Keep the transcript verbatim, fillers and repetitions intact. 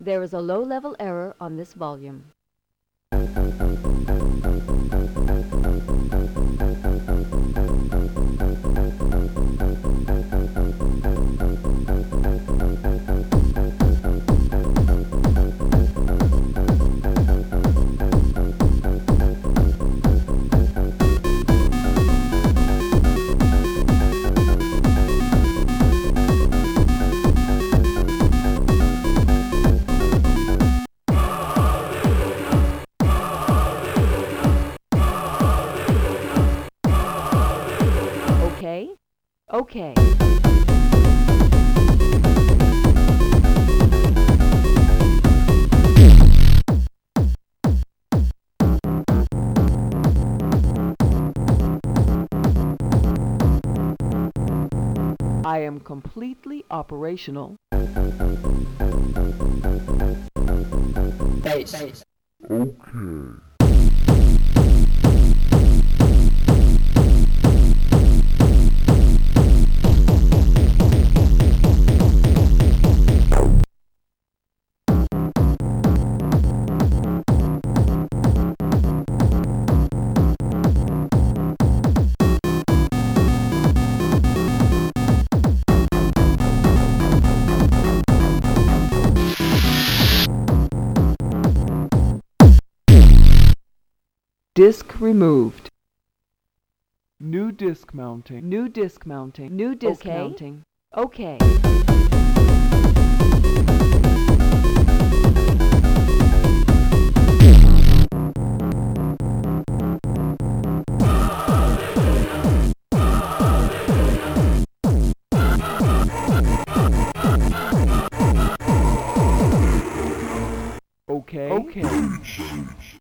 There is a low-level error on this volume. Okay? Okay. I am completely operational. Bass. Bass. Disc removed. New disc mounting. New disc mounting. New disc Okay. mounting. Okay. Okay. Okay.